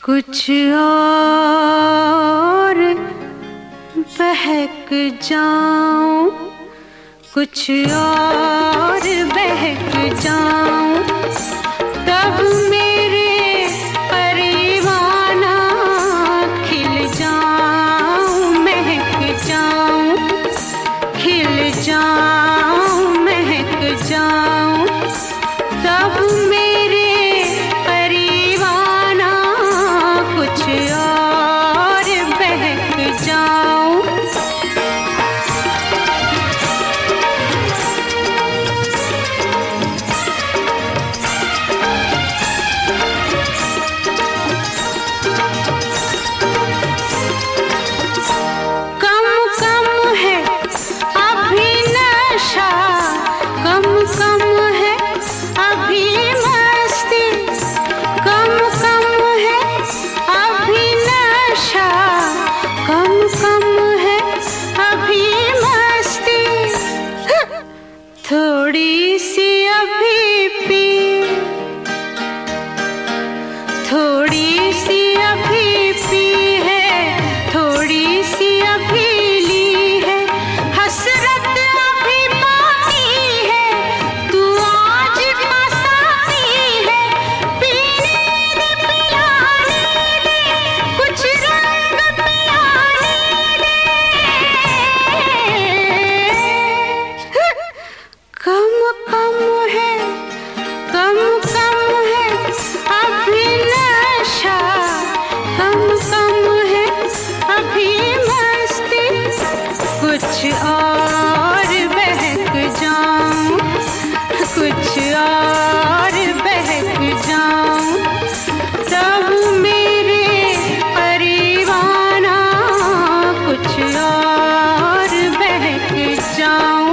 कुछ और बहक जाऊं, कुछ और बहक जाऊं, तब मेरे परवाना खिल जाऊं, महक जाऊं, खिल जाऊं, महक जाऊं, तब मेरे परवाना कुछ और बहक जाऊं। थोड़ी सी अभी पी, थोड़ी सी अभी पी है, थोड़ी सी अभी ली है, हसरत अभी बाकी है, तू आज का साथी है, पीने दे पिलाने दे, कुछ रंग पिलाने दे। कम कम है, कम कम है अभी नशा, कम कम है अभी मस्ती, कुछ और बहक जाऊं, कुछ और बहक जाऊं, तब मेरे परवाना कुछ और बहक जाऊं।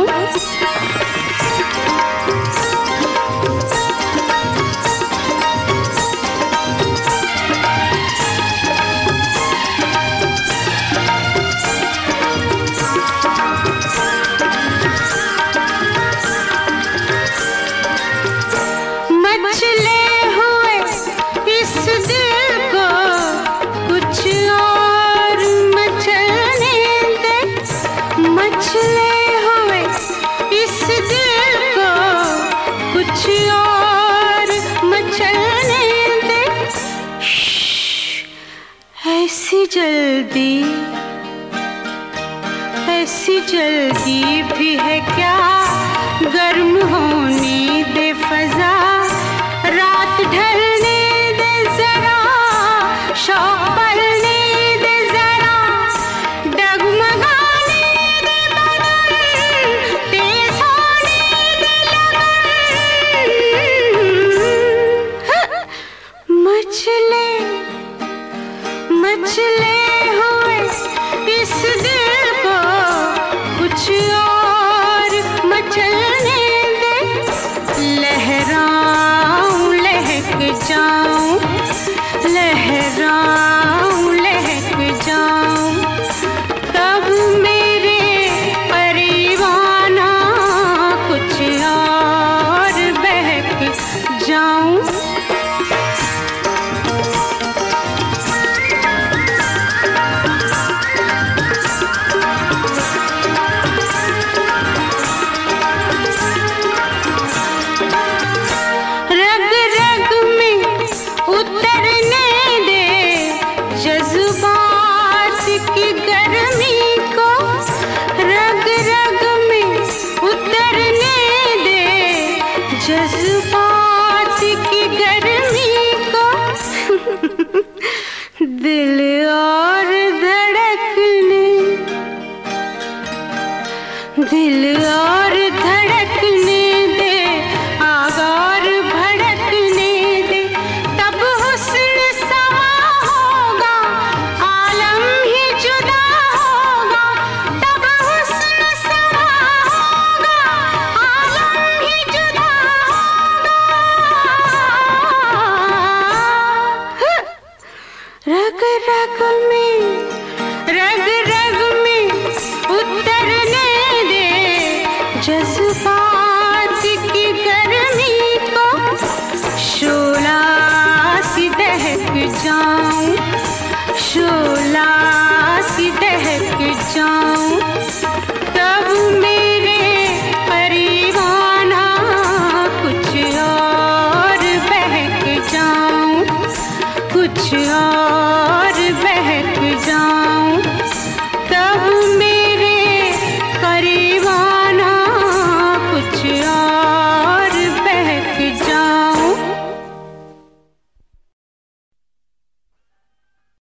मचले हुए इस दिल को कुछ और मचलने दे, मचले हुए इस दिल को कुछ और मचलने दे। ऐसी जल्दी भी है क्या, गर्म होने दे फजा, रात ढलने दे जरा, शौक पलने दे जरा, डगमगाने दे बदन, तेज होने दे लगन। मचले मचले हुए इस दिल को कुछ और मचलने दे, लहराऊं लहक जाऊं, लहराऊं लहक जाऊं, तब मेरे परवाना कुछ और बहक जाऊं। रग रग में उतरने दे जज्बात की गर्मी को, रग रग में उतरने दे जज्बात की गर्मी को। दिल और धड़कने, दिल और धड़कने दे, आग और भड़कने दे, तब हुस्न समा होगा, आलम ही जुदा होगा, तब हुस्न समा होगा, आलम ही जुदा होगा। रग रग में, रग रग में उतरने दे जज्बात की गर्मी को, शोला सी दहक जाऊं, जाऊं, तब मेरे परवाना कुछ और बहक जाऊं, कुछ और बहक जाऊं।